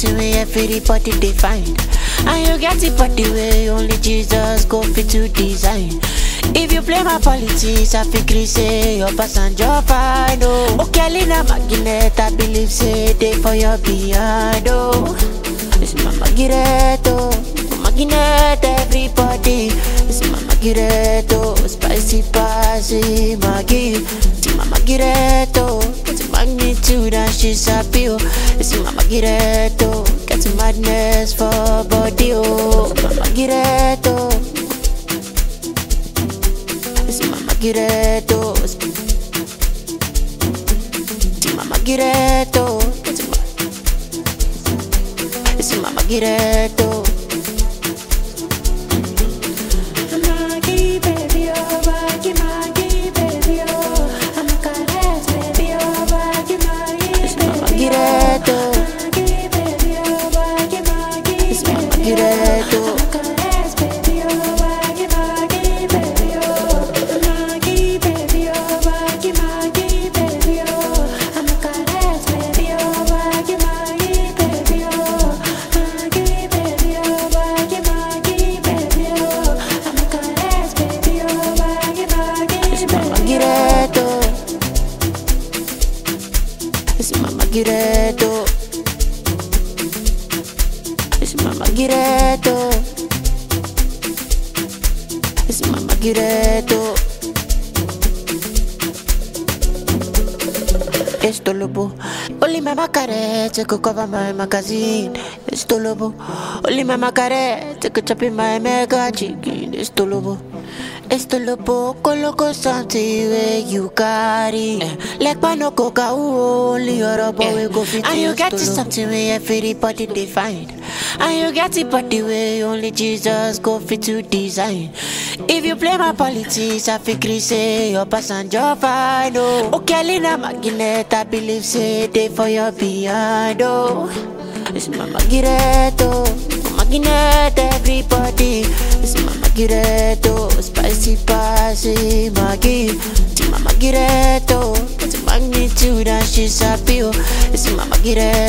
something where everybody they find. And you get it body way only Jesus go fit to design. If you play my politics, I feel say your passenger fine. Oh, okay, Lina Magnet, I believe say they for your behind. Oh, it's Mama Giretto, Magnet, everybody. It's Mama Giretto, spicy passy Maggie. It's Mama Giretto, it's magnitude and she's happy. Oh, it's Mama Giretto, get madness for body. Oh, Mama Giretto. Mama Giretto, Mama Giretto, it's Mama Giretto. Maggie, baby, oh, Maggie, baby, oh, I'm a caress, baby, oh, Maggie, it's Mama Giretto. Maggie, baby, oh, Maggie, it's Mama Giretto. It's Mama Giretto. It's Mama Giretto. It's Mama Giretto. It's Tolobo. Only Mama Carette could cover my magazine. It's Tolobo. Only Mama Carette could chop in my mega chicken. It's Tolobo. It's Tolobo, coloco something where you carry. Like Pano Coca, only your boy go fit. And you get to something where everybody they find. And you get it body way only Jesus go fit to design. If you play my politics, I feel say your passenger fine. Oh, okay, Lina Magnet, I believe say they for your behind. Oh, it's Mama Giretto, Magnet, everybody. It's Mama Giretto, spicy passy Maggie. It's Mama Giretto, it's magnitude and she's happy. Oh, it's Mama Giretto.